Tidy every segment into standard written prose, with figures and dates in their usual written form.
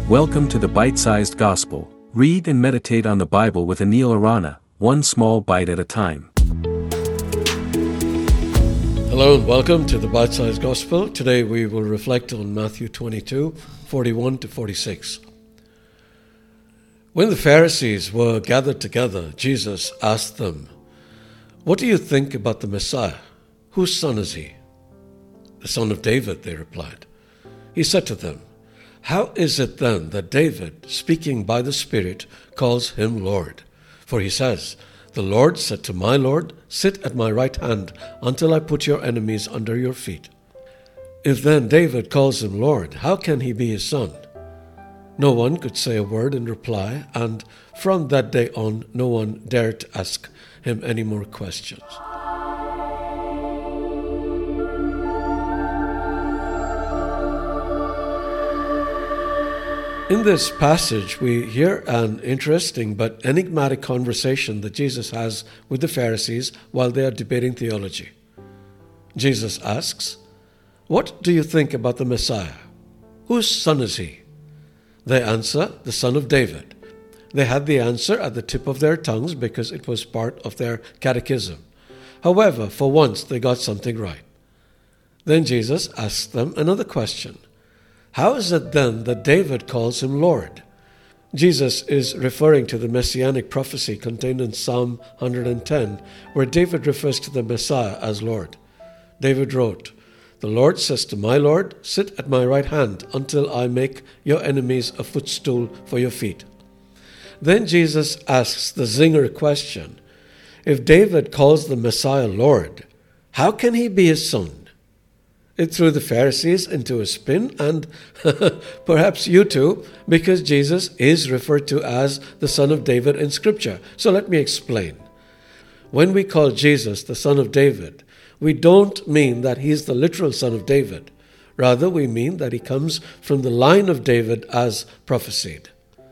Welcome to the Bite-Sized Gospel. Read and meditate on the Bible with Anil Arana, one small bite at a time. Hello and welcome to the Bite-Sized Gospel. Today we will reflect on Matthew 22, 41 to 46. When the Pharisees were gathered together, Jesus asked them, "What do you think about the Messiah? Whose son is he?" "The son of David," they replied. He said to them, "How is it then that David, speaking by the Spirit, calls him Lord? For he says, 'The Lord said to my Lord, sit at my right hand until I put your enemies under your feet.' If then David calls him Lord, how can he be his son?" No one could say a word in reply, and from that day on, no one dared to ask him any more questions. In this passage, we hear an interesting but enigmatic conversation that Jesus has with the Pharisees while they are debating theology. Jesus asks, "What do you think about the Messiah? Whose son is he?" They answer, "The son of David." They had the answer at the tip of their tongues because it was part of their catechism. However, for once they got something right. Then Jesus asks them another question. How is it then that David calls him Lord? Jesus is referring to the messianic prophecy contained in Psalm 110, where David refers to the Messiah as Lord. David wrote, "The Lord says to my Lord, sit at my right hand until I make your enemies a footstool for your feet." Then Jesus asks the zinger question, if David calls the Messiah Lord, how can he be his son? It threw the Pharisees into a spin, and perhaps you too, because Jesus is referred to as the Son of David in Scripture. So let me explain. When we call Jesus the Son of David, we don't mean that he's the literal son of David. Rather, we mean that he comes from the line of David as prophesied.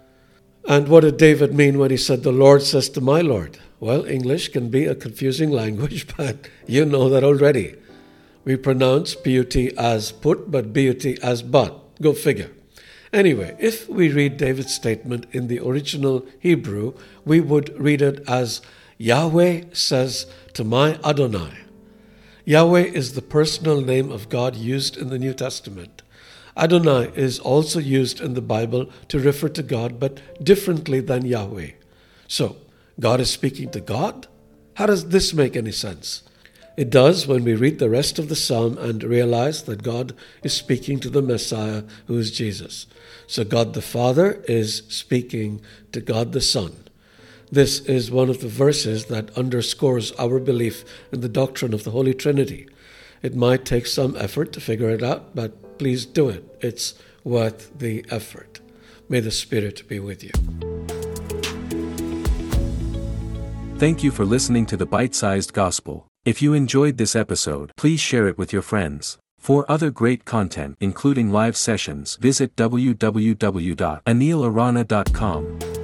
And what did David mean when he said, "The Lord says to my Lord"? Well, English can be a confusing language, but you know that already. We pronounce put as put, but but as but. Go figure. Anyway, if we read David's statement in the original Hebrew, we would read it as, "Yahweh says to my Adonai." Yahweh is the personal name of God used in the New Testament. Adonai is also used in the Bible to refer to God, but differently than Yahweh. So, God is speaking to God? How does this make any sense? It does when we read the rest of the psalm and realize that God is speaking to the Messiah, who is Jesus. So God the Father is speaking to God the Son. This is one of the verses that underscores our belief in the doctrine of the Holy Trinity. It might take some effort to figure it out, but please do it. It's worth the effort. May the Spirit be with you. Thank you for listening to the Bite-Sized Gospel. If you enjoyed this episode, please share it with your friends. For other great content, including live sessions, visit www.anilarana.com.